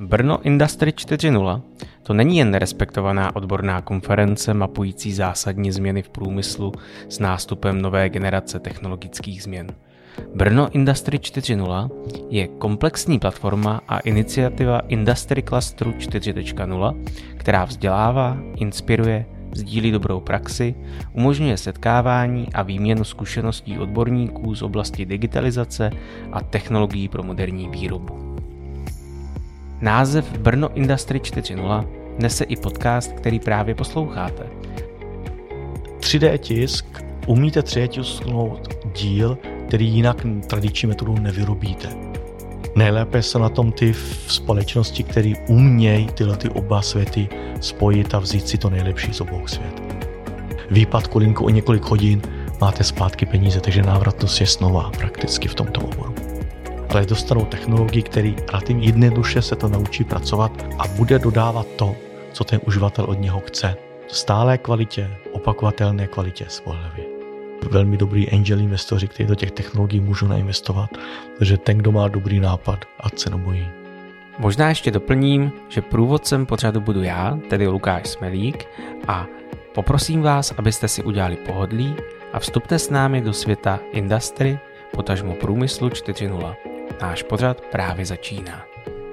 Brno Industry 4.0 to není jen respektovaná odborná konference mapující zásadní změny v průmyslu s nástupem nové generace technologických změn. Brno Industry 4.0 je komplexní platforma a iniciativa Industry Clusteru 4.0, která vzdělává, inspiruje, sdílí dobrou praxi, umožňuje setkávání a výměnu zkušeností odborníků z oblasti digitalizace a technologií pro moderní výrobu. Název Brno Industry 4.0 nese i podcast, který právě posloucháte. 3D tisk, umíte 3D tisknout díl, který jinak tradiční metodou nevyrobíte. Nejlépe jsou na tom ty v společnosti, které umějí tyhle oba světy spojit a vzít si to nejlepší z obou svět. Výpad kolínku o několik hodin, máte zpátky peníze, takže návratnost je snová prakticky v tomto oboru. Ale dostanou technologii, který relativně jednoduše se to naučí pracovat a bude dodávat to, co ten uživatel od něho chce. V stálé kvalitě, opakovatelné kvalitě spolehlivě. Velmi dobrý angel investoři, kteří do těch technologií můžou nainvestovat, takže ten, kdo má dobrý nápad, ať se nebojí. Možná ještě doplním, že průvodcem pořadu budu já, tedy Lukáš Smelík, a poprosím vás, abyste si udělali pohodlí a vstupte s námi do světa industry, potažmo průmyslu 4.0. Náš pořad právě začíná.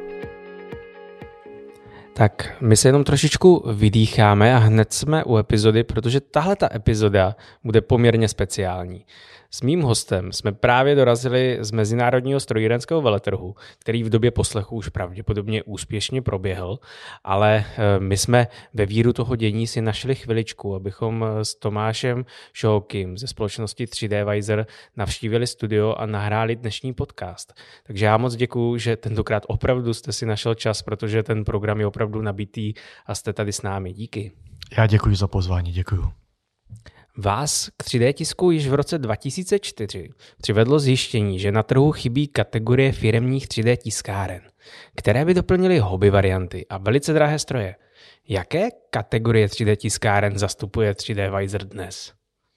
Tak my se jenom trošičku vydýcháme a hned jsme u epizody, protože tahle ta epizoda bude poměrně speciální. S mým hostem jsme právě dorazili z Mezinárodního strojírenského veletrhu, který v době poslechu už pravděpodobně úspěšně proběhl, ale my jsme ve víru toho dění si našli chviličku, abychom s Tomášem Šohokym ze společnosti 3D Visor navštívili studio a nahráli dnešní podcast. Takže já moc děkuju, že tentokrát opravdu jste si našel čas, protože ten program je opravdu nabitý a jste tady s námi. Díky. Já děkuji za pozvání, děkuji. Vás k 3D tisku již v roce 2004 přivedlo zjištění, že na trhu chybí kategorie firemních 3D tiskáren, které by doplnily hobby varianty a velice drahé stroje. Jaké kategorie 3D tiskáren zastupuje 3D Visor dnes?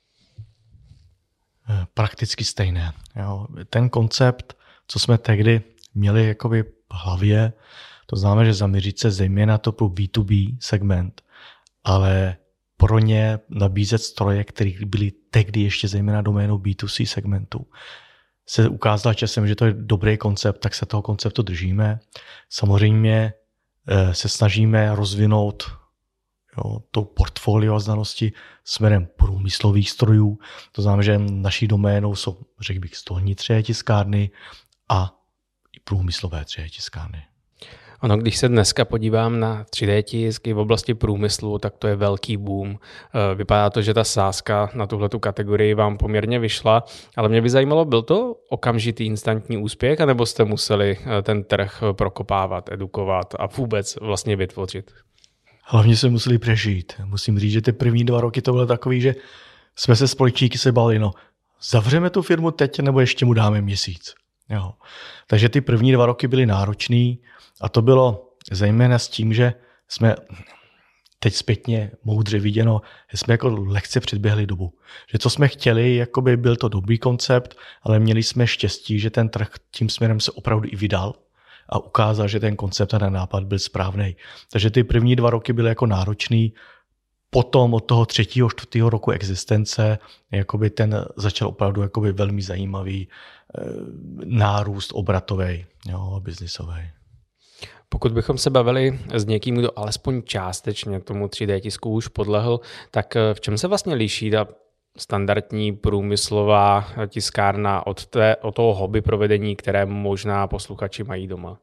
Prakticky stejné. Jo. Ten koncept, co jsme tehdy měli jakoby v hlavě, to znamená, že zaměřit se zejména to pro B2B segment, ale pro ně nabízet stroje, které byly tehdy ještě zejména doménou B2C segmentu. Se ukázalo časem, že to je dobrý koncept, tak se toho konceptu držíme. Samozřejmě se snažíme rozvinout to portfolio znalosti směrem průmyslových strojů. To znamená, že naší doménou jsou, řekl bych, stolní 3D tiskárny a i průmyslové 3D tiskárny. Ono, když se dneska podívám na 3D tisk i v oblasti průmyslu, tak to je velký boom. Vypadá to, že ta sázka na tuhletu kategorii vám poměrně vyšla, ale mě by zajímalo, byl to okamžitý instantní úspěch, anebo jste museli ten trh prokopávat, edukovat a vůbec vlastně vytvořit? Hlavně jsme museli přežít. Musím říct, že ty první 2 roky to bylo takový, že jsme se společníky se bali, zavřeme tu firmu teď, nebo ještě mu dáme měsíc. Jo. Takže ty první 2 roky byly náročný. A to bylo zejména s tím, že jsme teď zpětně moudře viděno, že jsme jako lehce předběhli dobu. Že co jsme chtěli, jakoby byl to dobrý koncept, ale měli jsme štěstí, že ten trh tím směrem se opravdu i vydal a ukázal, že ten koncept a ten nápad byl správný. Takže ty první 2 roky byly jako náročný. Potom od toho 3., 4. roku existence jakoby ten začal opravdu jakoby velmi zajímavý nárůst obratový, biznisový. Pokud bychom se bavili s někým, kdo alespoň částečně tomu 3D tisku už podlehl, tak v čem se vlastně liší ta standardní průmyslová tiskárna od toho hobby provedení, které možná posluchači mají doma?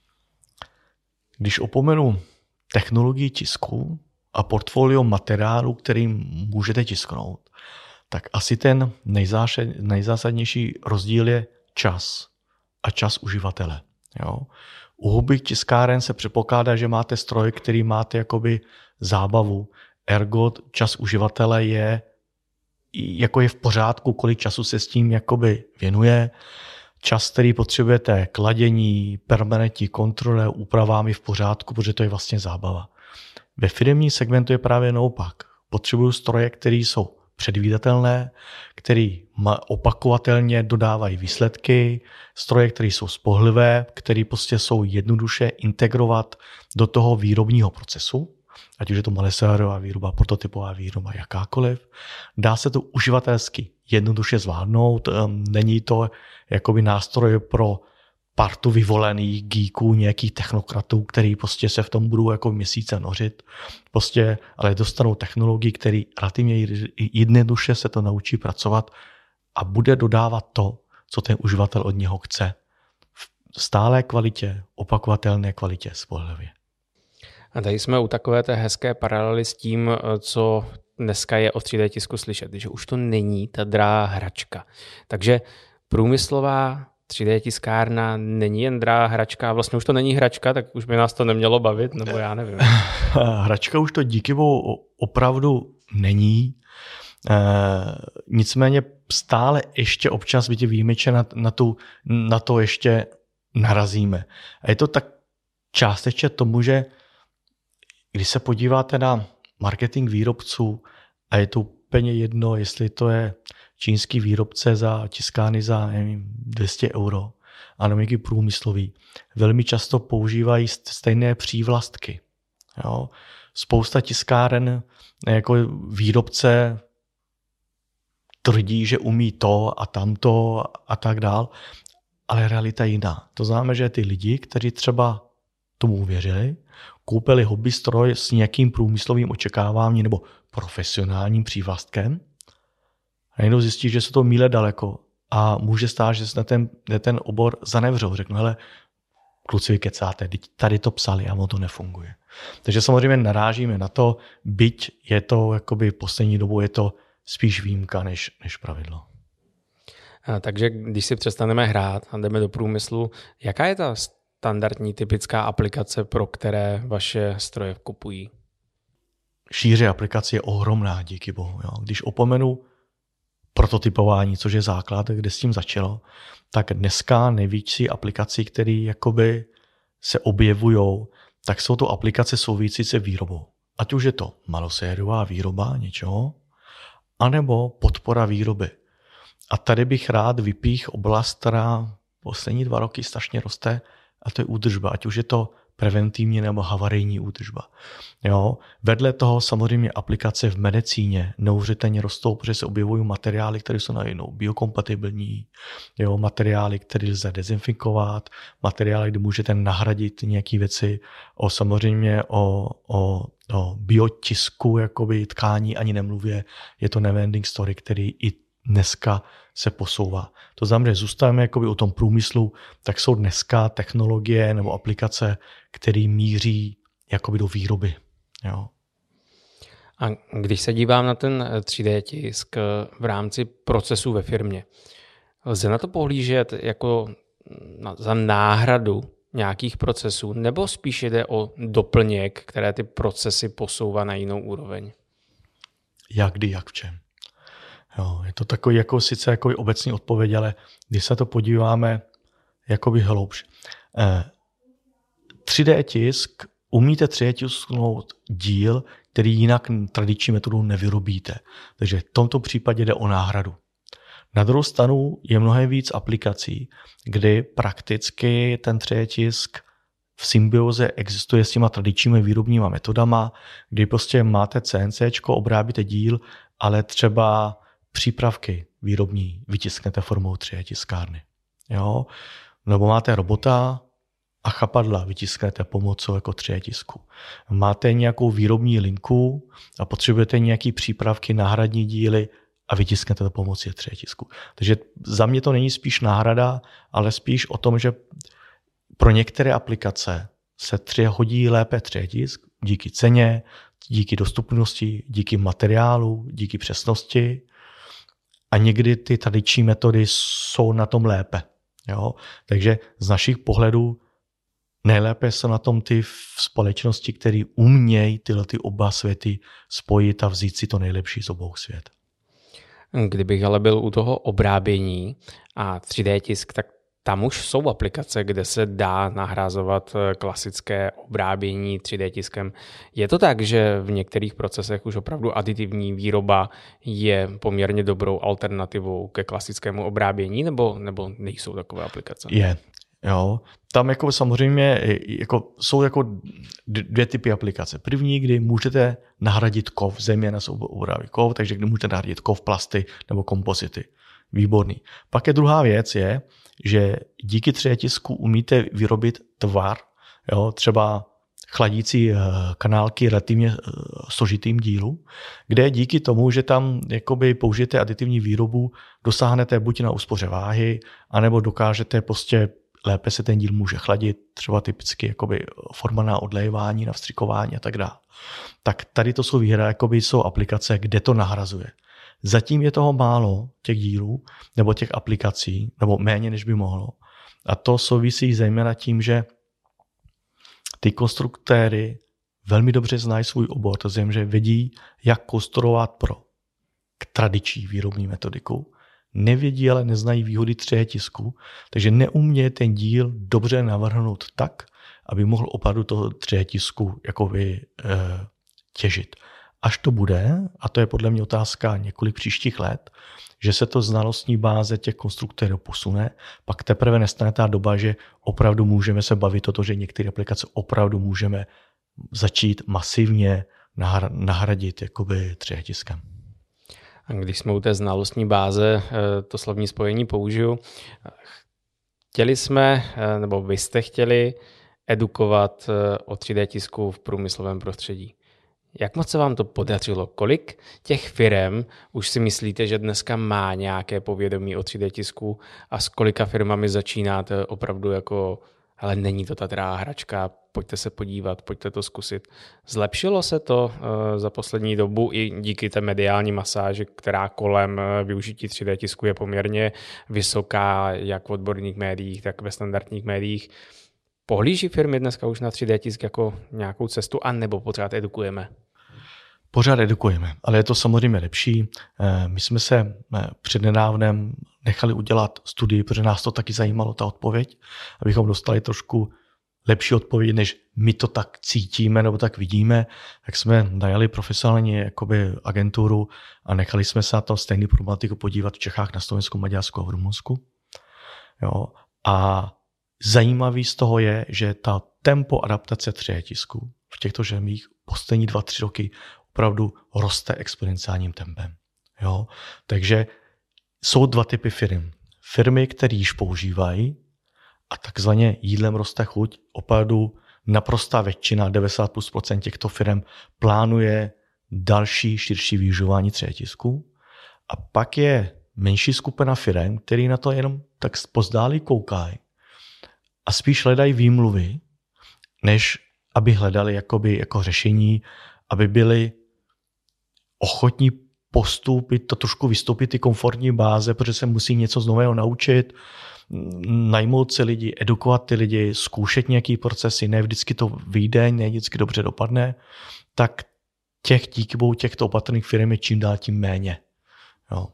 Když opomenu technologii tisku a portfolio materiálu, kterým můžete tisknout, tak asi ten nejzásadnější rozdíl je čas a čas uživatele. Jo? U hobby tiskáren se předpokládá, že máte stroj, který máte jakoby zábavu. Ergo čas uživatele je v pořádku, kolik času se s tím jakoby věnuje. Čas, který potřebujete k ladění, permanentní kontrole, úpravám je v pořádku, protože to je vlastně zábava. Ve firemním segmentu je právě naopak. Potřebuju stroje, které jsou předvídatelné, které opakovatelně dodávají výsledky, stroje, které jsou spolehlivé, které prostě jsou jednoduše integrovat do toho výrobního procesu, ať už je to malosériová výroba, prototypová výroba, jakákoliv. Dá se to uživatelsky jednoduše zvládnout, není to jakoby nástroj pro partu vyvolených geeků, nějakých technokratů, který prostě se v tom budou jako měsíce nořit, prostě, ale dostanou technologii, který relativně jednoduše se to naučí pracovat a bude dodávat to, co ten uživatel od něho chce. V stálé kvalitě, opakovatelné kvalitě, spolehlivě. A tady jsme u takové té hezké paralely s tím, co dneska je o 3D tisku slyšet, že už to není ta drahá hračka. Takže průmyslová 3D tiskárna není jen drahá hračka, vlastně už to není hračka, tak už by nás to nemělo bavit, nebo já nevím. Hračka už to díky bohu opravdu není. Nicméně stále ještě občas bytě výjimečně na to ještě narazíme. A je to tak částečně tomu, že když se podíváte na marketing výrobců a je to úplně jedno, jestli to je čínský výrobce za tiskárny za nevím, 200 €, a nějaký průmyslový, velmi často používají stejné přívlastky. Jo. Spousta tiskáren jako výrobce tvrdí, že umí to a tamto a tak dál, ale realita je jiná. To znamená, že ty lidi, kteří třeba tomu uvěřili, koupili hobby stroj s nějakým průmyslovým očekáváním nebo profesionálním přívlastkem a jenom zjistí, že se to míle daleko a může stát, že se na ten obor zanevřou. Řeknu, hele, kluci, vy kecáte, tady to psali a ono to nefunguje. Takže samozřejmě narážíme na to, byť je to jakoby poslední dobu je to spíš výjimka než pravidlo. Takže když si přestaneme hrát a jdeme do průmyslu, jaká je ta standardní typická aplikace, pro které vaše stroje kupují? Šíře aplikace je ohromná, díky bohu. Jo. Když opomenu prototypování, což je základ, kde s tím začalo, tak dneska největší aplikací, které jakoby se objevují, tak jsou to aplikace související se výrobou. Ať už je to malosériová výroba něčeho, anebo podpora výroby. A tady bych rád vypích oblast, která poslední 2 roky strašně roste, a to je údržba, ať už je to preventivní nebo havarijní údržba. Jo? Vedle toho samozřejmě aplikace v medicíně neuvěřitelně rostou, protože se objevují materiály, které jsou najednou biokompatibilní, jo? Materiály, které lze dezinfikovat, materiály, kde můžete nahradit nějaké věci, samozřejmě o biotisku jakoby tkání ani nemluvě, je to neverending story, který i dneska se posouvá. To znamená, že zůstáváme jakoby u tom průmyslu, tak jsou dneska technologie nebo aplikace, které míří jakoby do výroby. Jo. A když se dívám na ten 3D tisk v rámci procesu ve firmě, lze na to pohlížet jako za náhradu nějakých procesů, nebo spíš jde o doplněk, které ty procesy posouvá na jinou úroveň? Jak kdy, jak v čem. Jo, je to takový jako sice jako obecný odpověď, ale když se to podíváme jakoby hloubš. 3D tisk, umíte 3D tisknout díl, který jinak tradiční metodou nevyrobíte. Takže v tomto případě jde o náhradu. Na druhou stranu je mnohem víc aplikací, kdy prakticky ten 3D tisk v symbioze existuje s těma tradičními výrobníma metodama, kdy prostě máte CNCčko, obrábíte díl, ale třeba přípravky výrobní vytisknete formou 3D tiskárny. Jo? Nebo máte robota a chapadla vytisknete pomocou jako 3D tisku. Máte nějakou výrobní linku a potřebujete nějaký přípravky, náhradní díly a vytisknete to pomocí 3D tisku. Takže za mě to není spíš náhrada, ale spíš o tom, že pro některé aplikace se hodí lépe 3D tisk díky ceně, díky dostupnosti, díky materiálu, díky přesnosti. A někdy ty tradiční metody jsou na tom lépe. Jo? Takže z našich pohledů nejlépe jsou na tom ty společnosti, které umějí tyhle oba světy spojit a vzít si to nejlepší z obou svět. Kdybych ale byl u toho obrábění a 3D tisk, tak tam už jsou aplikace, kde se dá nahrazovat klasické obrábění 3D tiskem. Je to tak, že v některých procesech už opravdu aditivní výroba je poměrně dobrou alternativou ke klasickému obrábění, nebo nejsou takové aplikace? Je. Jo, tam jako samozřejmě jsou jako dvě typy aplikace. První, kdy můžete nahradit kov, zejména se obrábí kov, takže kdy můžete nahradit kov, plasty nebo kompozity. Výborný. Pak je druhá věc, že díky 3D tisku umíte vyrobit tvar, jo, třeba chladící kanálky relativně složitým dílu, kde díky tomu, že tam jakoby použijete aditivní výrobu, dosáhnete buď na úspoře váhy, anebo dokážete prostě lépe se ten díl může chladit, třeba typicky jakoby forma na odlévání, na vstřikování a tak dále. Tak tady to jsou výhra, jakoby jsou aplikace, kde to nahrazuje. Zatím je toho málo, těch dílů, nebo těch aplikací, nebo méně, než by mohlo. A to souvisí zejména tím, že ty konstruktéry velmi dobře znají svůj obor, to znamená, že vědí, jak konstruovat pro tradiční výrobní metodiku, nevědí, ale neznají výhody 3D tisku, takže neumějí ten díl dobře navrhnout tak, aby mohl opravdu toho 3D tisku jakoby těžit. Až to bude, a to je podle mě otázka několik příštích let, že se to znalostní báze těch konstruktérů posune, pak teprve nastane ta doba, že opravdu můžeme se bavit o to, že některé aplikace opravdu můžeme začít masivně nahradit jakoby 3D tiskem. A když jsme u té znalostní báze, to slovní spojení použiju, chtěli jsme, nebo vy jste chtěli edukovat o 3D tisku v průmyslovém prostředí. Jak moc se vám to podařilo? Kolik těch firem už si myslíte, že dneska má nějaké povědomí o 3D tisku a s kolika firmami začínáte opravdu jako, ale není to ta drahá hračka, pojďte se podívat, pojďte to zkusit. Zlepšilo se to za poslední dobu i díky té mediální masáži, která kolem využití 3D tisku je poměrně vysoká, jak v odborných médiích, tak ve standardních médiích. Pohlíží firmy dneska už na 3D tisk jako nějakou cestu, anebo pořád edukujeme? Pořád edukujeme, ale je to samozřejmě lepší. My jsme se přednedávnem nechali udělat studii, protože nás to taky zajímalo, ta odpověď, abychom dostali trošku lepší odpověď, než my to tak cítíme nebo tak vidíme, tak jsme najali profesionální jakoby agenturu a nechali jsme se na to stejný problematiku podívat v Čechách, na Slovensku, Maďarsku a v Rumunsku. Jo. A zajímavý z toho je, že ta tempo adaptace 3D tisku v těchto zemích poslední 2-3 roky opravdu roste exponenciálním tempem. Jo? Takže jsou dva typy firm. Firmy, které již používají a takzvaně jídlem roste chuť, opravdu naprostá většina, 90% těchto firm plánuje další širší využívání 3D tisku. A pak je menší skupina firm, který na to jenom tak pozdáli koukají a spíš hledají výmluvy, než aby hledali jako řešení, aby byli ochotní postupit, to trošku vystoupit ty komfortní báze, protože se musí něco z nového naučit, najmout si lidi, edukovat ty lidi, zkoušet nějaký procesy, ne vždycky to vyjde, ne vždycky dobře dopadne, tak díky bohu těchto opatrných firm je čím dál tím méně. Jo.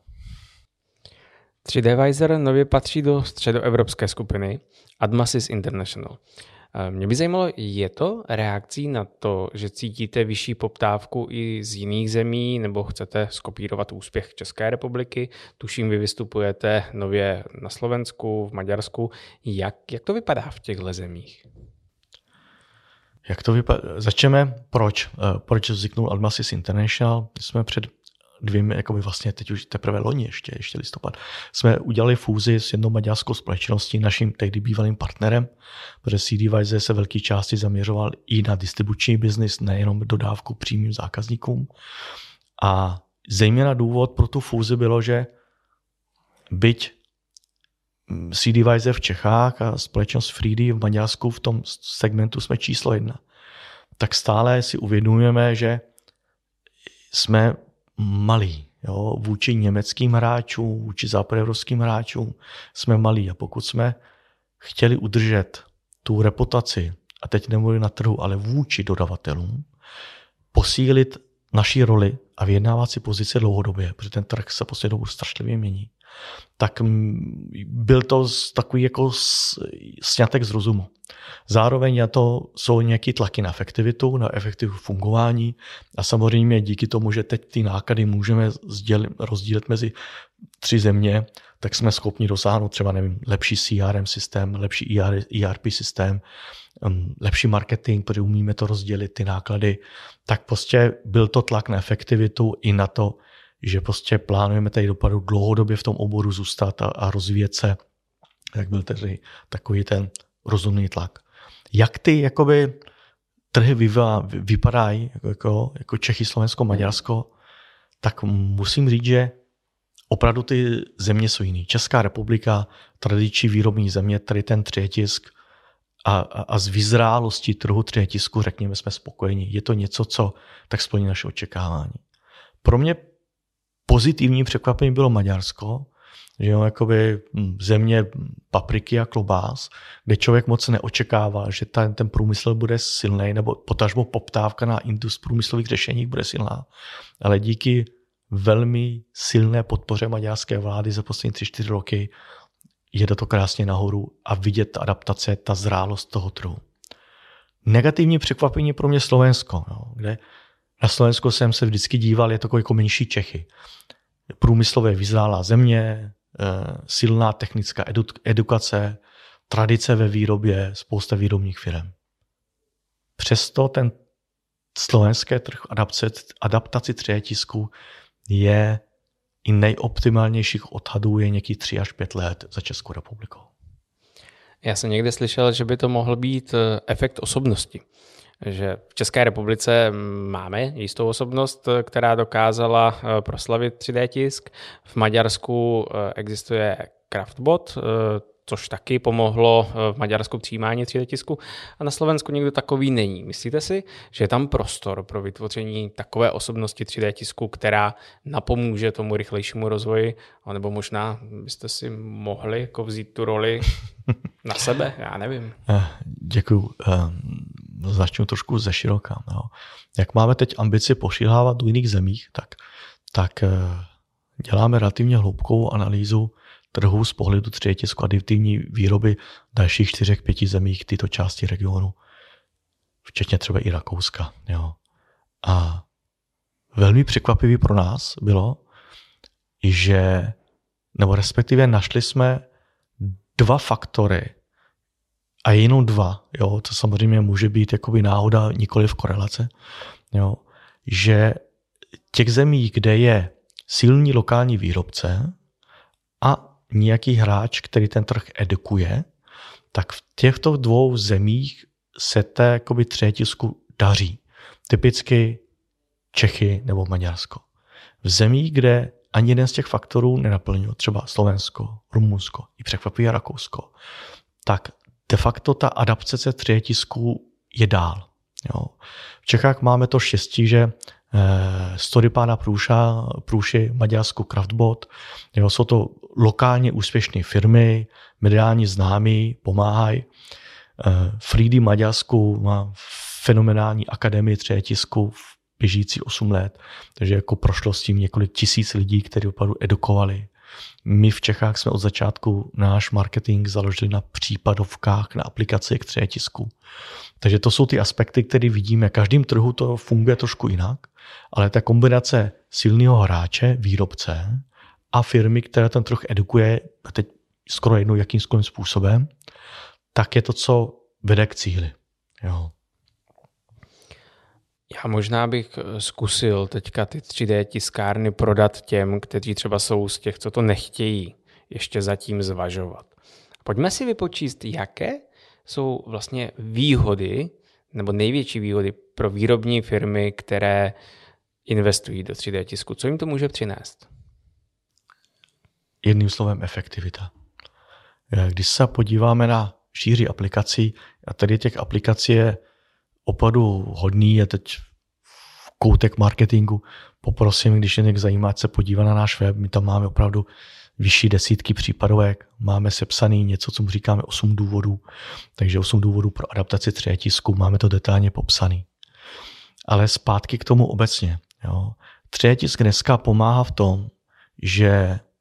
3Dvisor nově patří do středoevropské skupiny Admasys International. Mě by zajímalo, je to reakcí na to, že cítíte vyšší poptávku i z jiných zemí, nebo chcete skopírovat úspěch České republiky? Tuším, vy vystupujete nově na Slovensku, v Maďarsku. Jak to vypadá v těchto zemích? Jak to vypadá? Začneme, proč vzniknul Admasys International? My jsme před vlastně teď už teprve loni, ještě listopad, jsme udělali fúzi s jednou maďarskou společností, naším tehdy bývalým partnerem, protože CDvisor se velké části zaměřoval i na distribuční biznis, nejenom dodávku přímým zákazníkům. A zejména důvod pro tu fúzi bylo, že byť CDvisor v Čechách a společnost 3D v Maďarsku v tom segmentu jsme číslo 1, tak stále si uvědomujeme, že jsme malí. Jo? Vůči německým hráčům, vůči západoevropským hráčům jsme malí. A pokud jsme chtěli udržet tu reputaci, a teď nemluvím na trhu, ale vůči dodavatelům, posílit naši roli a vyjednávat si pozice dlouhodobě, protože ten trh se poslední dobu strašlivě mění, tak byl to takový jako sňatek z rozumu. Zároveň jsou nějaké tlaky na efektivitu, na efektivitu fungování a samozřejmě díky tomu, že teď ty náklady můžeme rozdílet mezi 3 země, tak jsme schopni dosáhnout třeba lepší CRM systém, lepší ERP systém, lepší marketing, protože umíme to rozdělit, ty náklady. Tak prostě byl to tlak na efektivitu i na to, že prostě plánujeme tady dopadu dlouhodobě v tom oboru zůstat a rozvíjet se, tak byl tedy takový ten rozumný tlak. Jak ty jakoby trhy vypadají jako Čechy, Slovensko, Maďarsko, tak musím říct, že opravdu ty země jsou jiný. Česká republika, tradiční výrobní země, tady ten třetisk a z vyzrálosti trhu třetisku, řekněme, jsme spokojeni. Je to něco, co tak splní naše očekávání. Pro mě pozitivní překvapení bylo Maďarsko, že jo, jakoby země papriky a klobás, kde člověk moc neočekával, že ten průmysl bude silný, nebo potažmo poptávka na průmyslových řešeních bude silná. Ale díky velmi silné podpoře maďarské vlády za poslední 3-4 roky jede to krásně nahoru a vidět adaptace, ta zrálost toho trhu. Negativní překvapení pro mě Slovensko, jo, kde na Slovensku jsem se vždycky díval, je to jako menší Čechy. Průmyslově vyzrálá země, silná technická edukace, tradice ve výrobě, spousta výrobních firm. Přesto ten slovenský trh adaptaci třetisku je i nejoptimálnějších odhadů je někdy 3 až 5 let za Českou republikou. Já jsem někde slyšel, že by to mohl být efekt osobnosti. Že v České republice máme jistou osobnost, která dokázala proslavit 3D tisk. V Maďarsku existuje Craftbot, což taky pomohlo v Maďarsku přijímání 3D tisku. A na Slovensku někdo takový není. Myslíte si, že je tam prostor pro vytvoření takové osobnosti 3D tisku, která napomůže tomu rychlejšímu rozvoji? A nebo možná byste si mohli jako vzít tu roli na sebe? Já nevím. Děkuju. Začnu trošku ze široka. No. Jak máme teď ambici pošilhávat do jiných zemích, tak děláme relativně hloubkovou analýzu trhu z pohledu 3D tisku aditivní výroby dalších 4-5 zemích této části regionu, včetně třeba i Rakouska. Jo. A velmi překvapivý pro nás bylo, že, nebo respektive našli jsme 2 faktory, a jenom 2, jo, to samozřejmě může být jakoby náhoda, nikoliv korelace, jo, že těch zemí, kde je silný lokální výrobce a nějaký hráč, který ten trh edukuje, tak v těchto 2 zemích se té jakoby třetisku daří. Typicky Čechy nebo Maďarsko. V zemích, kde ani jeden z těch faktorů nenaplňuje, třeba Slovensko, Rumunsko i překvapivě Rakousko, tak de facto ta adaptace třetisku je dál. Jo. V Čechách máme to štěstí, že story pána Průši, Maďarsku Craftbot, jo, jsou to lokálně úspěšné firmy, mediálně známí, pomáhají. Freedy Maďarsku má fenomenální akademii třetisku běžící 8 let, takže jako prošlo s tím několik tisíc lidí, kteří opravdu edukovali. My v Čechách jsme od začátku náš marketing založili na případovkách, na aplikaci k třetisku. Takže to jsou ty aspekty, které vidíme. Každým trhu to funguje trošku jinak, ale ta kombinace silného hráče, výrobce a firmy, která ten trh edukuje, a teď skoro jednou jakýmkoliv způsobem, tak je to, co vede k cíli. Jo. Já možná bych zkusil teďka ty 3D tiskárny prodat těm, kteří třeba jsou z těch, co to nechtějí ještě zatím zvažovat. Pojďme si vypočíst, jaké jsou vlastně výhody nebo největší výhody pro výrobní firmy, které investují do 3D tisku. Co jim to může přinést? Jedným slovem efektivita. Když se podíváme na šíři aplikací, a tady těch aplikací je opravdu hodný, je teď v koutek marketingu. Poprosím, když je někdo zajímá, ať se podívá na náš web, my tam máme opravdu vyšší desítky případovek, máme sepsaný něco, co mu říkáme 8 důvodů, takže 8 důvodů pro adaptaci 3D tisku, máme to detailně popsaný. Ale zpátky k tomu obecně. Jo. 3D tisk dneska pomáhá v tom, že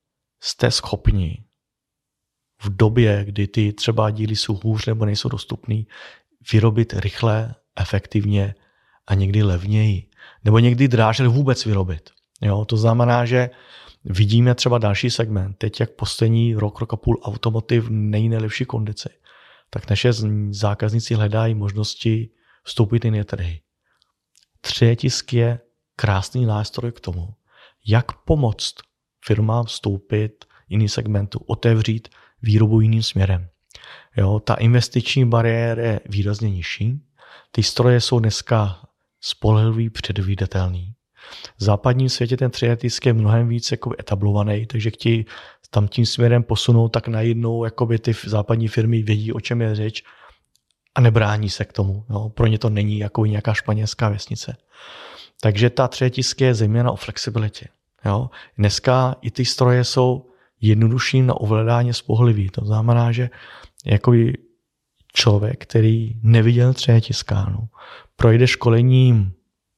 jste schopni v době, kdy ty třeba díly jsou hůř nebo nejsou dostupný, vyrobit rychle, efektivně a někdy levněji. Nebo někdy dráž vůbec vyrobit. Jo? To znamená, že vidíme třeba další segment. Teď, jak poslední rok a půl automotiv není nejlepší kondici, tak naše zákazníci hledají možnosti vstoupit i na trhy. 3D tisk je krásný nástroj k tomu, jak pomoct firmám vstoupit jiný segmentu, otevřít výrobu jiným směrem. Jo, ta investiční bariéra je výrazně nižší. Ty stroje jsou dneska spolehlivý, předvídatelný. V západním světě ten 3D tisk je mnohem víc jako etablovaný, takže chtějí tam tím směrem posunout, tak najednou jakoby ty západní firmy vědí, o čem je řeč a nebrání se k tomu. Jo. Pro ně to není jako nějaká španělská vesnice. Takže ta 3D tisk je zejména o flexibilitě. Jo. Dneska i ty stroje jsou jednodušší na ovládání spolehlivý. To znamená, že jako člověk, který neviděl 3D tiskárnu, projde školením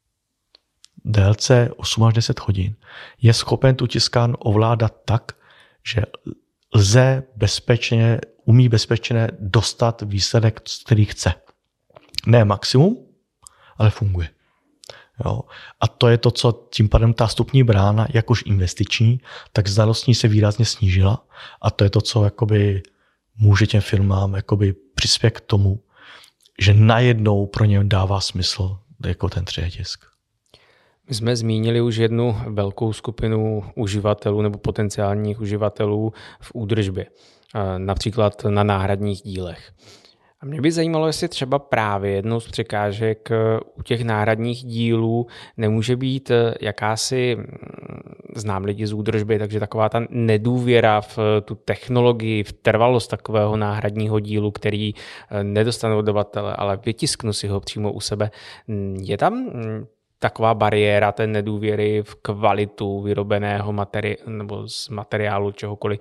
délce 8 až 10 hodin, je schopen tu tiskárnu ovládat tak, že umí bezpečně dostat výsledek, který chce. Ne maximum, ale funguje. Jo. A to je to, co tím pádem ta vstupní brána, jak už investiční, tak znalostní se výrazně snížila. A to je to, co jakoby může těm firmám jakoby přispět k tomu, že najednou pro ně dává smysl jako ten 3D tisk. My jsme zmínili už jednu velkou skupinu uživatelů nebo potenciálních uživatelů v údržbě, například na náhradních dílech. A mě by zajímalo, jestli třeba právě jednou z překážek u těch náhradních dílů nemůže být jakási, znám lidi z údržby, takže taková ta nedůvěra v tu technologii, v trvalost takového náhradního dílu, který nedostanu od dodavatele, ale vytisknu si ho přímo u sebe. Je tam taková bariéra té nedůvěry v kvalitu vyrobeného nebo z materiálu čehokoliv?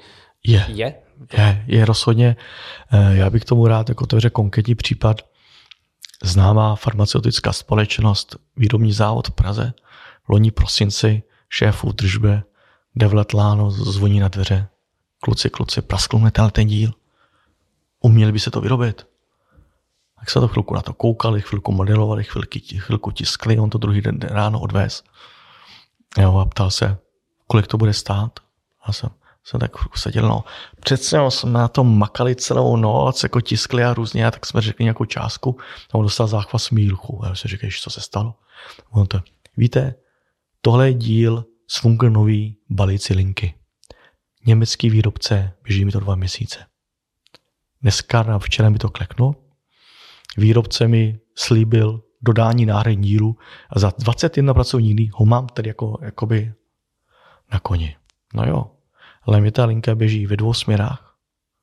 Je rozhodně. Já bych k tomu rád jako otevřel konkrétní případ. Známá farmaceutická společnost, výrobní závod v Praze, v loni prosinci, šéf údržby, jde v Letláno, zvoní na dveře. Kluci, praskl mě ten díl. Uměli by se to vyrobit. Tak se to chvilku na to koukali, chvilku modelovali, chvilku tiskli, on to druhý den ráno odvez. Jo, a ptal se, kolik to bude stát. Já jsem tak seděl, přece jsme na tom makali celou noc, jako tiskli a různě, a tak jsme řekli nějakou částku a on dostal záchvat smíchu. A já jsem říkal, co se stalo? Víte, tohle je díl z Funkelnový balící linky. Německý výrobce, běží mi to 2 měsíce. Dneska včera mi to kleknul. Výrobce mi slíbil dodání náhradní dílu a za 21 pracovních dní ho mám tady jakoby na koni. No jo, ale mě ta linka běží ve 2 směrách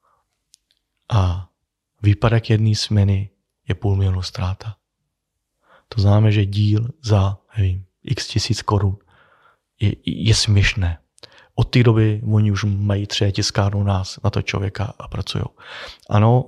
a výpadek jedné směny je 500 000 ztráta. To znamená, že díl za x tisíc korun je směšné. Od té doby oni už mají 3D tiskárnu nás na to člověka a pracují. Ano,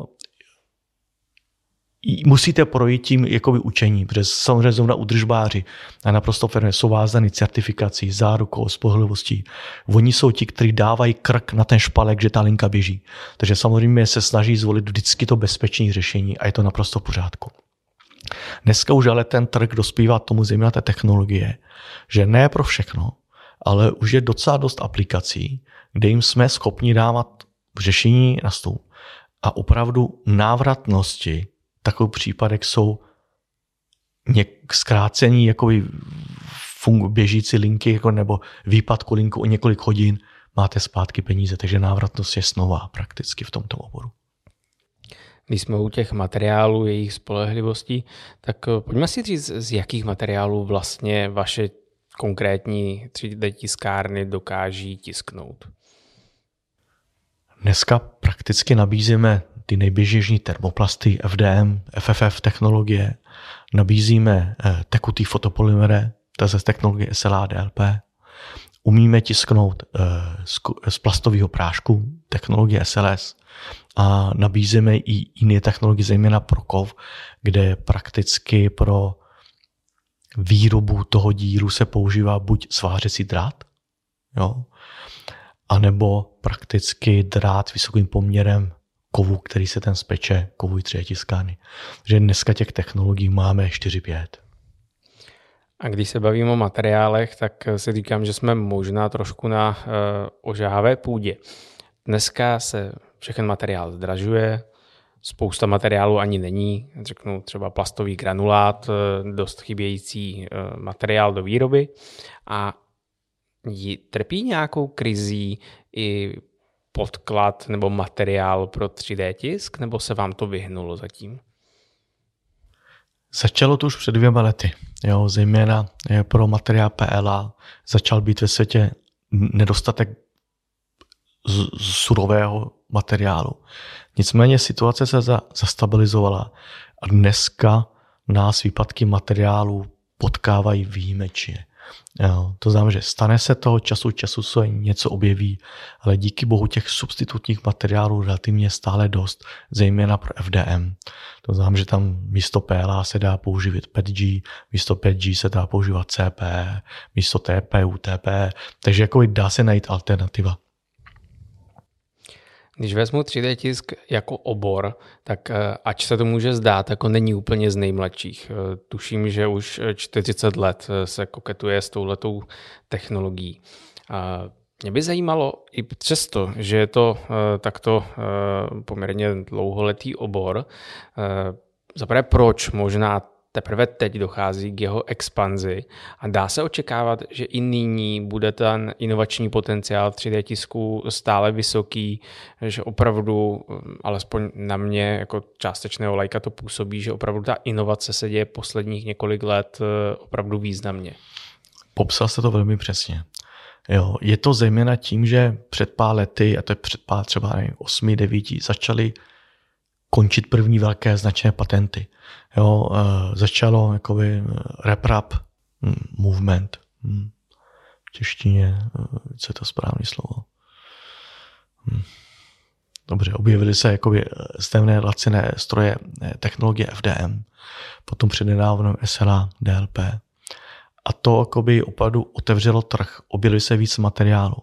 musíte projít tím jakoby učení, protože samozřejmě zrovna údržbáři a naprosto firmy jsou vázaný certifikací, zárukou, spolehlivostí. Oni jsou ti, kteří dávají krk na ten špalek, že ta linka běží. Takže samozřejmě se snaží zvolit vždycky to bezpečné řešení a je to naprosto v pořádku. Dneska už ale ten trh dospívá tomu zejména té technologie, že ne pro všechno, ale už je docela dost aplikací, kde jim jsme schopni dávat řešení na stůl. A opravdu návratnosti takový případek jsou zkrácení jakoby běžící linky nebo výpadku linku o několik hodin, máte zpátky peníze, takže návratnost je snová prakticky v tomto oboru. Když jsme u těch materiálů, jejich spolehlivostí, tak pojďme si říct, z jakých materiálů vlastně vaše konkrétní 3D tiskárny dokáží tisknout. Dneska prakticky nabízíme ty nejběžnější termoplasty, FDM, FFF technologie, nabízíme tekutý fotopolymery, to je z technologie SLA DLP, umíme tisknout z plastového prášku, technologie SLS, a nabízíme i jiné technologie, zejména pro kov, kde prakticky pro výrobu toho dílu se používá buď svářecí drát, jo, anebo prakticky drát s vysokým poměrem kovu, který se ten speče, kovový 3D tiskárny. Takže dneska těch technologií máme 4-5. A když se bavím o materiálech, tak si říkám, že jsme možná trošku na ožávé půdě. Dneska se všechen materiál zdražuje, spousta materiálů ani není, řeknu třeba plastový granulát, dost chybějící materiál do výroby a trpí nějakou krizí i podklad nebo materiál pro 3D tisk, nebo se vám to vyhnulo zatím? Začalo to už před 2 lety. Jo, zejména pro materiál PLA začal být ve světě nedostatek surového materiálu. Nicméně situace se zastabilizovala a dneska nás výpadky materiálu potkávají výjimečně. Jo, to znamená, že stane se toho času se něco objeví, ale díky bohu těch substitutních materiálů relativně stále dost, zejména pro FDM. To znamená, že tam místo PLA se dá používat 5G, místo 5G se dá používat CPE, místo TP, UTP, takže jako dá se najít alternativa. Když vezmu 3D tisk jako obor, tak ač se to může zdát, jako není úplně z nejmladších. Tuším, že už 40 let se koketuje s touhletou technologií. Mě by zajímalo i přesto, že je to takto poměrně dlouholetý obor, zaprvé proč možná teprve teď dochází k jeho expanzi a dá se očekávat, že i nyní bude ten inovační potenciál 3D tisku stále vysoký, že opravdu, alespoň na mě jako částečného laika to působí, že opravdu ta inovace se děje posledních několik let opravdu významně. Popsal jste to velmi přesně. Jo, je to zejména tím, že před pár lety, a to je před pár třeba 8-9, začaly končit první velké značné patenty. Jo, začalo jakoby RepRap movement. V češtině, co je to správné slovo? Dobře, objevily se jakoby stejné laciné stroje technologie FDM, potom přednedávnem SLA, DLP. A to jakoby opravdu otevřelo trh, objevily se víc materiálu.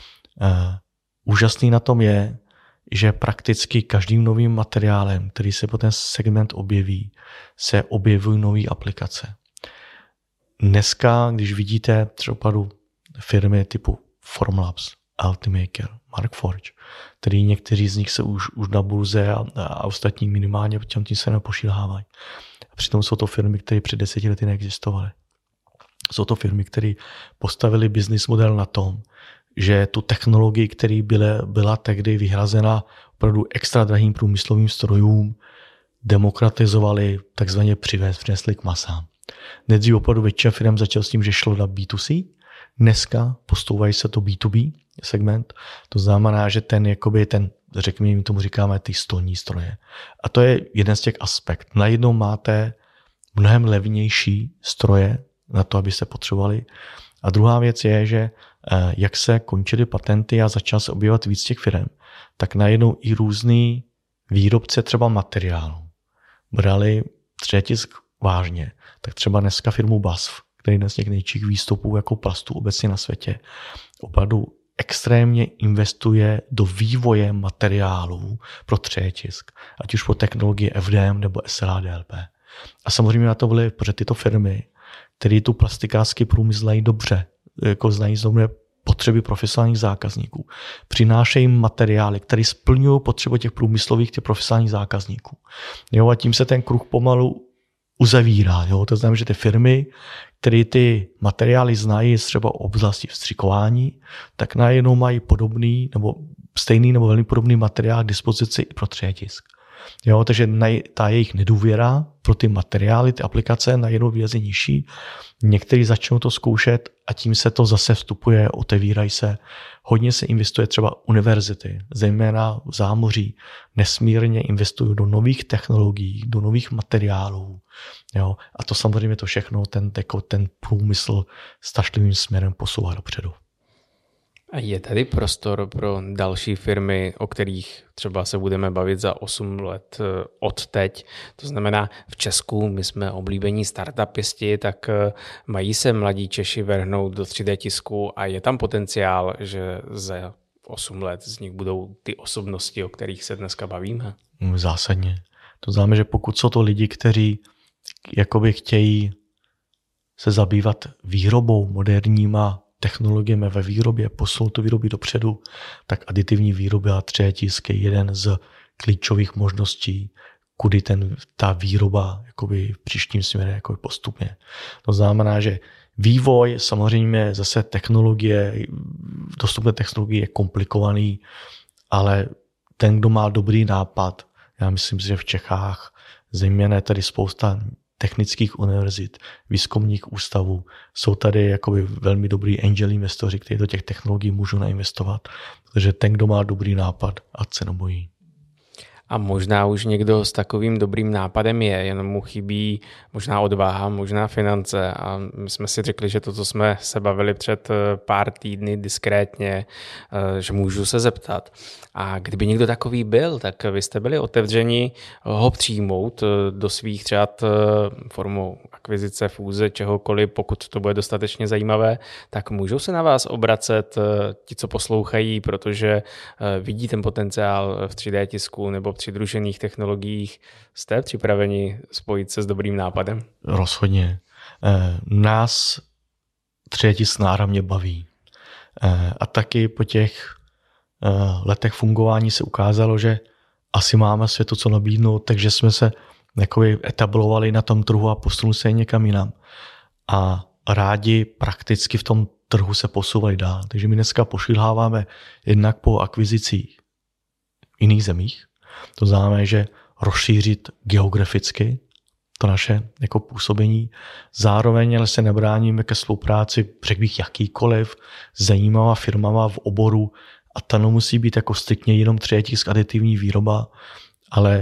Úžasný na tom je, že prakticky každým novým materiálem, který se po ten segment objeví, se objevují nové aplikace. Dneska, když vidíte třeba firmy typu Formlabs, Ultimaker, Markforged, který někteří z nich se už na burze a ostatní minimálně tím se nepošilhávají. A přitom jsou to firmy, které před 10 lety neexistovaly. Jsou to firmy, které postavily business model na tom, že tu technologii, která byla tehdy vyhrazena opravdu extra drahým průmyslovým strojům, demokratizovali, takzvaně přinesli k masám. Nejdřív opravdu většina firm začal s tím, že šlo na B2C, dneska postouvají se to B2B segment, to znamená, že řekněme, my tomu říkáme ty stolní stroje. A to je jeden z těch aspektů. Najednou máte mnohem levnější stroje na to, aby se potřebovali. A druhá věc je, že jak se končily patenty a začal se objevovat víc těch firm, tak najednou i různý výrobce třeba materiálu brali 3D tisk vážně. Tak třeba dneska firmu BASF, který je z těch největších výstupů jako plastů obecně na světě, opravdu extrémně investuje do vývoje materiálů pro 3D tisk, ať už pro technologie FDM nebo SLA DLP. A samozřejmě na to vliv, protože tyto firmy, které tu plastikářský průmysl znají dobře, jako znají dobře potřeby profesionálních zákazníků, přinášejí materiály, které splňují potřeby těch průmyslových, těch profesionálních zákazníků. Jo, a tím se ten kruh pomalu uzavírá. Jo. To znamená, že ty firmy, které ty materiály znají třeba o oblasti vstřikování, tak najednou mají podobný nebo stejný nebo velmi podobný materiál k dispozici i pro 3D tisk. Jo, takže ta jejich nedůvěra pro ty materiály, ty aplikace najednou výrazně nižší. Někteří začnou to zkoušet a tím se to zase vstupuje, otevírají se. Hodně se investuje třeba univerzity, zejména v zámoří. Nesmírně investují do nových technologií, do nových materiálů. Jo, a to samozřejmě to všechno ten průmysl strašlivým směrem posouvá dopředu. A je tady prostor pro další firmy, o kterých třeba se budeme bavit za 8 let od teď? To znamená, v Česku my jsme oblíbení startupisti, tak mají se mladí Češi vrhnout do 3D tisku a je tam potenciál, že za v 8 let z nich budou ty osobnosti, o kterých se dneska bavíme? Zásadně. To znamená, že pokud jsou to lidi, kteří jakoby chtějí se zabývat výrobou, moderníma technologiemi ve výrobě, posunout tu výrobu dopředu, tak aditivní výroba a 3D tisk je jeden z klíčových možností, kudy ta výroba jakoby v příštím směru jakoby postupně. To znamená, že vývoj, samozřejmě zase dostupné technologie je komplikovaný, ale ten, kdo má dobrý nápad, já myslím, že v Čechách zejména je tady spousta technických univerzit, výzkumných ústavů, jsou tady jakoby velmi dobrý angel investoři, kteří do těch technologií můžou nainvestovat, protože ten, kdo má dobrý nápad, ať se nebojí. A možná už někdo s takovým dobrým nápadem je, jenom mu chybí možná odvaha, možná finance. A my jsme si řekli, že to, co jsme se bavili před pár týdny diskrétně, že můžu se zeptat. A kdyby někdo takový byl, tak vy jste byli otevřeni ho přijmout do svých třeba formou akvizice, fúze, čehokoliv, pokud to bude dostatečně zajímavé, tak můžou se na vás obracet ti, co poslouchají, protože vidí ten potenciál v 3D tisku nebo přidružených technologiích. Jste připraveni spojit se s dobrým nápadem? Rozhodně. Nás 3D tisk náramně baví. A taky po těch letech fungování se ukázalo, že asi máme světu co nabídnout, takže jsme se jakoby etablovali na tom trhu a posunuli se někam jinam. A rádi prakticky v tom trhu se posouvali dál. Takže my dneska pošilháváme jednak po akvizicích v jiných zemích. To znamená, že rozšířit geograficky to naše jako působení. Zároveň ale se nebráníme ke spolupráci, řekl bych, jakýkoliv zajímavá firmama v oboru, a ta nemusí být jako striktně jenom 3D tisk, aditivní výroba, ale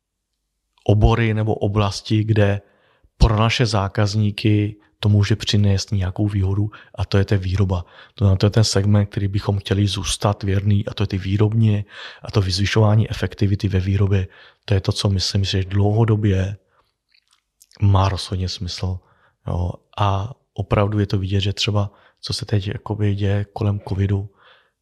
obory nebo oblasti, kde pro naše zákazníky to může přinést nějakou výhodu, a to je ta výroba. To je ten segment, který bychom chtěli zůstat věrný, a to je ty výrobně a to vyzvyšování efektivity ve výrobě. To je to, co myslím, že dlouhodobě má rozhodně smysl. Jo. A opravdu je to vidět, že třeba, co se teď děje kolem covidu,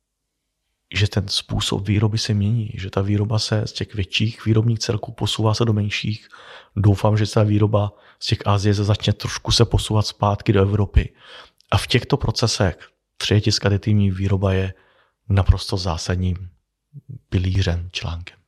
že ten způsob výroby se mění, že ta výroba se z těch větších výrobních celků posouvá se do menších. Doufám, že ta výroba z těch Asie začne trošku se posouvat zpátky do Evropy. A v těchto procesech 3D tisk aditivní výroba je naprosto zásadním pilířem, článkem.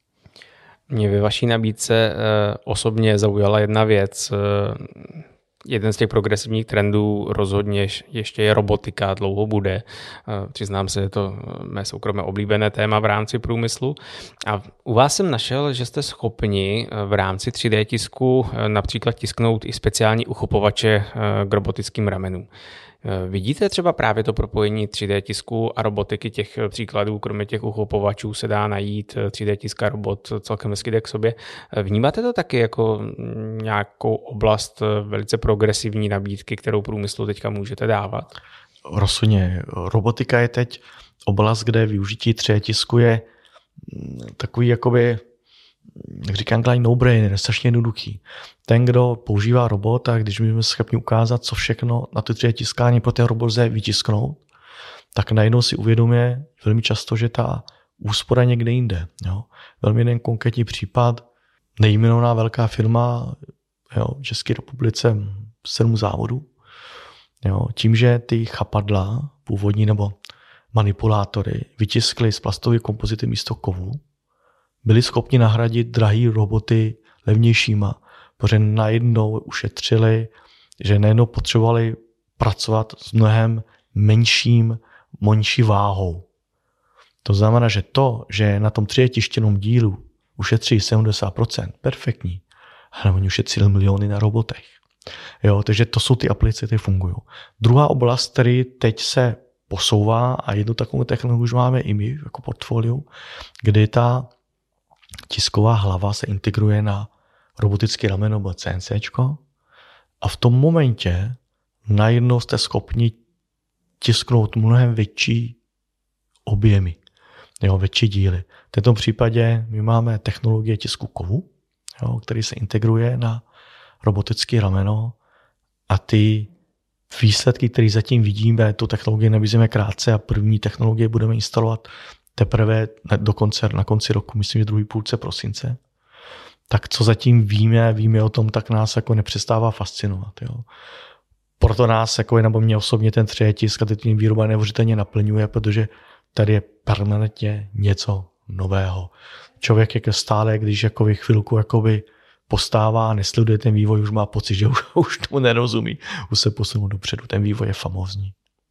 Mě ve vaší nabídce osobně zaujala jedna věc. Jeden z těch progresivních trendů rozhodně ještě je robotika, dlouho bude. Přiznám se, je to mé soukromé oblíbené téma v rámci průmyslu. A u vás jsem našel, že jste schopni v rámci 3D tisku například tisknout i speciální uchopovače k robotickým ramenům. Vidíte třeba právě to propojení 3D tisku a robotiky? Těch příkladů, kromě těch uchopovačů, se dá najít 3D tisk a robot, celkem hezky jde k sobě. Vnímáte to taky jako nějakou oblast velice progresivní nabídky, kterou průmyslu teďka můžete dávat? Rozhodně. Robotika je teď oblast, kde využití 3D tisku je takový jakoby, jak říkám, no-brainer, strašně jednoduchý. Ten, kdo používá robot, a když my jsme schopni ukázat, co všechno na ty 3D tiskání pro ten robot lze vytisknout, tak najednou si uvědomuje velmi často, že ta úspora někde jinde. Jo. Velmi jeden konkrétní případ, nejmenovaná velká firma, jo, v České republice 7 závodů. Jo. Tím, že ty chapadla původní nebo manipulátory vytiskly z plastové kompozity místo kovu, byli schopni nahradit drahý roboty levnějšíma, protože najednou ušetřili, že najednou potřebovali pracovat s mnohem menší váhou. To znamená, že na tom 3D tištěném dílu ušetří 70%, perfektní, ale oni ušetřili miliony na robotech. Jo, takže to jsou ty aplikace, které fungují. Druhá oblast, který teď se posouvá, a jednu takovou technologii už máme i my jako portfolio, kdy ta tisková hlava se integruje na robotický rameno nebo CNCčko, a v tom momentě najednou jste schopni tisknout mnohem větší objemy, jo, větší díly. V této případě my máme technologie tisku kovu, jo, který se integruje na robotické rameno, a ty výsledky, které zatím vidíme, tu technologii nabízíme krátce a první technologie budeme instalovat teprve na konci roku, myslím, že druhý půlce prosince. Tak co zatím víme o tom, tak nás jako nepřestává fascinovat. Jo. Proto nás, jako nebo mě osobně ten 3D tisk a additivní výroba neuvěřitelně naplňuje, protože tady je permanentně něco nového. Člověk jako stále, když jako chvilku jakoby postává a nesleduje ten vývoj, už má pocit, že už tomu nerozumí. Už se posunul dopředu. Ten vývoj je famózní.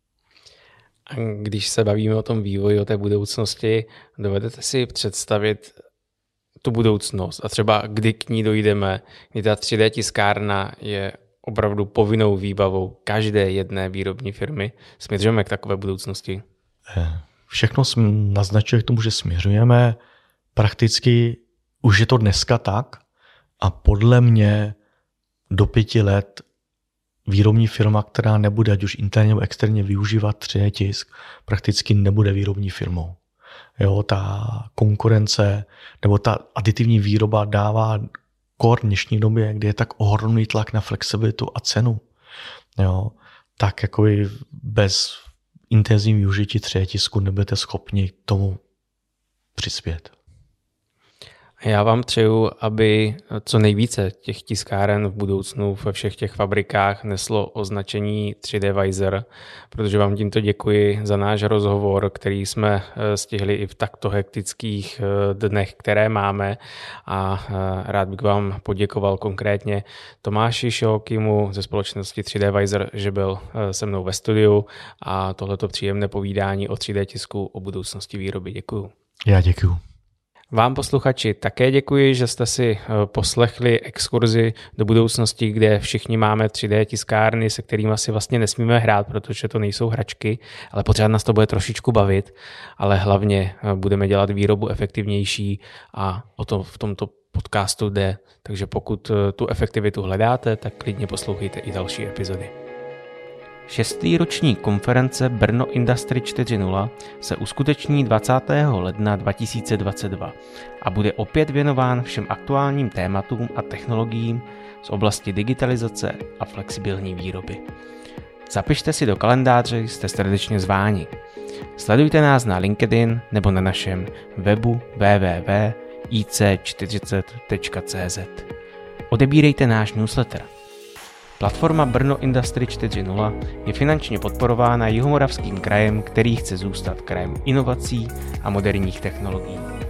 A když se bavíme o tom vývoji, o té budoucnosti, dovedete si představit tu budoucnost a třeba kdy k ní dojdeme, kdy ta 3D tiskárna je opravdu povinnou výbavou každé jedné výrobní firmy. Směřujeme k takové budoucnosti? Všechno naznačuje k tomu, že směřujeme. Prakticky už je to dneska tak a podle mě do 5 let výrobní firma, která nebude ať už interně nebo externě využívat 3D tisk, prakticky nebude výrobní firmou. Jo, ta konkurence nebo ta aditivní výroba dává kor v dnešní době, kdy je tak ohromný tlak na flexibilitu a cenu. Jo, tak jako i bez intenzivní využití 3D tisku nebudete schopni tomu přispět. Já vám přeju, aby co nejvíce těch tiskáren v budoucnu ve všech těch fabrikách neslo označení 3D Weiser, protože vám tímto děkuji za náš rozhovor, který jsme stihli i v takto hektických dnech, které máme, a rád bych vám poděkoval konkrétně Tomáši Šokimu ze společnosti 3D Weiser, že byl se mnou ve studiu a tohleto příjemné povídání o 3D tisku, o budoucnosti výroby. Děkuju. Já děkuju. Vám posluchači také děkuji, že jste si poslechli exkurzi do budoucnosti, kde všichni máme 3D tiskárny, se kterými si vlastně nesmíme hrát, protože to nejsou hračky, ale pořád nás to bude trošičku bavit, ale hlavně budeme dělat výrobu efektivnější a o to v tomto podcastu jde. Takže pokud tu efektivitu hledáte, tak klidně poslouchejte i další epizody. 6. ročník konference Brno Industry 4.0 se uskuteční 20. ledna 2022 a bude opět věnován všem aktuálním tématům a technologiím z oblasti digitalizace a flexibilní výroby. Zapište si do kalendáře, jste srdečně zváni. Sledujte nás na LinkedIn nebo na našem webu www.ic40.cz. Odebírejte náš newsletter. Platforma Brno Industry 4.0 je finančně podporována Jihomoravským krajem, který chce zůstat krajem inovací a moderních technologií.